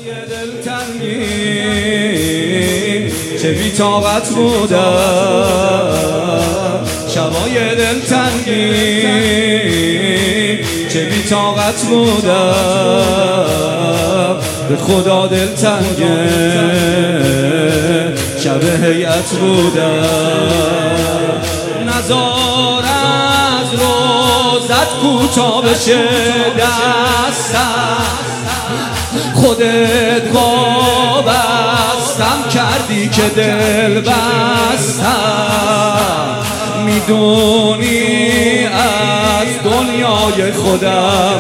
دلتنگی چه بی طاقت بودم، شبای دلتنگی چه بی طاقت بودم، به خدا دلتنگ شب هیئت بودم. نزار از روزت کوتاه بشه دستم، خودت وابستم کردی که دل بستم. میدونی از دنیای خودم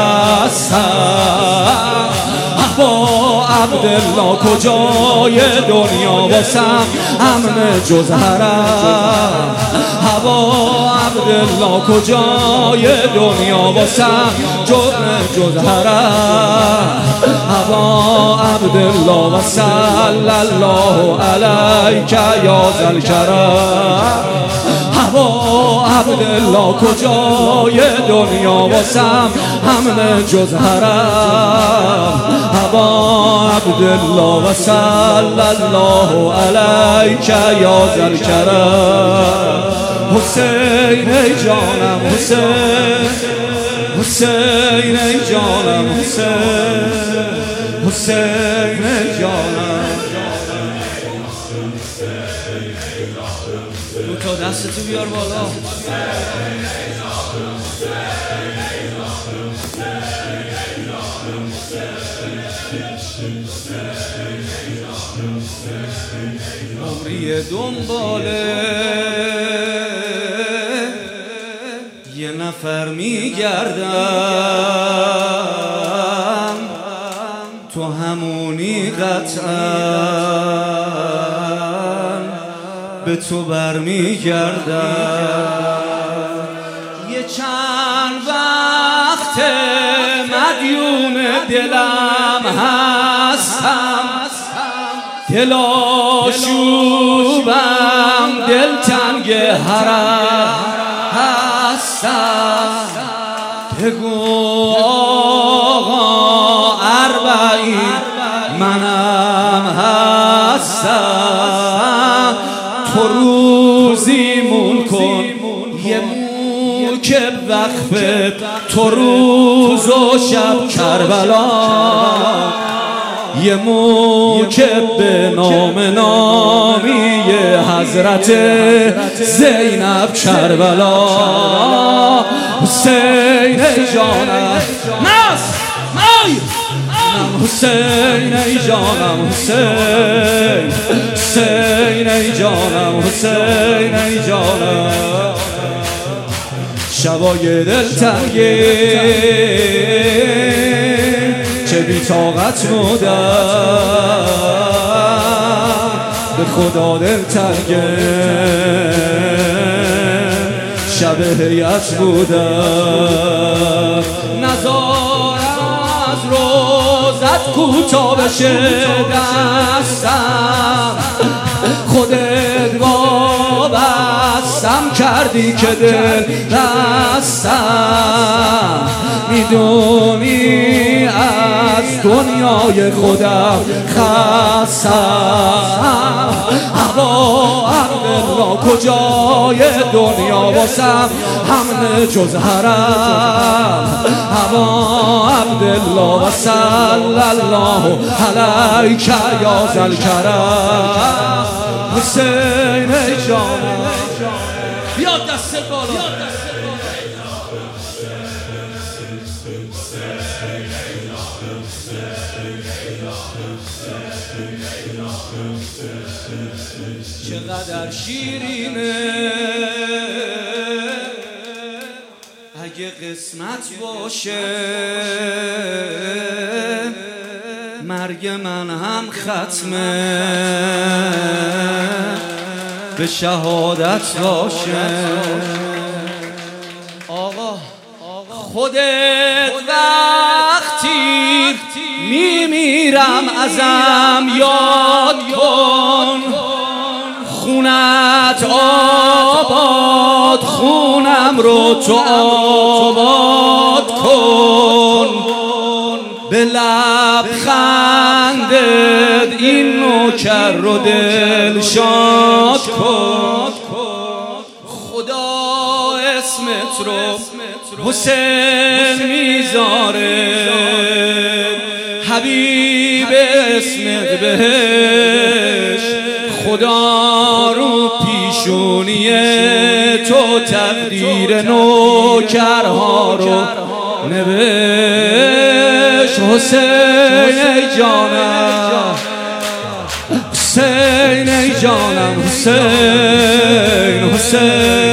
خستم، با عبدالله کجای دنیا واسم امن جز حرم، با عبدالله کجای دنیا واسم جز حرم، با عبدالله و صلی الله علیک یا ذوالکرم. با عبدالله کجای دنیا واسم امن جز حرم، با عبدالله و صلی الله علیک یا ذوالکرم. حسین ای جانم حسین، حسین ای جانم حسین، حسین ای جانم. دو تا دستتو بیار بالا. عمری دنباله یه نفر میگردم، تو همونی قطعا به تو برمیگردم. یه چند وقت مدیون دلم هستم، دلاشوبم دلتنگ حرم هستم. بگو آقا اربعین منم هستم، تو روزیمون کن یه موکب وقفه، تو روز و شب کربلا، یه موکب به نام نامی حضرت زینب کربلا. حسین ای جانم حسین ای جانم حسین، حسین ای جانم حسین ای جانم. شبای دلتنگی چه بی طاقت بودم، به خدا دلتنگ شب هیئت بودم. نزار از روزت کوتاه بشه دستم، خودت وابستم کردی که دل بستم. میدونی از دنیای خودم خستم، با عبدالله کجای دنیا واسم همه جز حرم، با عبدالله و صلی الله علیک یا ذوالکرم. حسین ای جانم بیا دست بالا. چقدر شیرینه اگه قسمت باشه، مرگ من هم ختمه به شهادت باشه. آقا خودت وقتی میمیرم ازم یاد کن، خونت آباد خونم رو تو آباد کن، به لبخند نوکر رو دل شاد کن. خدا اسمت رو حسین میذاره، حبیب اسمت بهش، خدا رو پیشونی تو تقدیر نوکرها رو نوشت. حسین ای جانم، حسین ای جانم، حسین حسین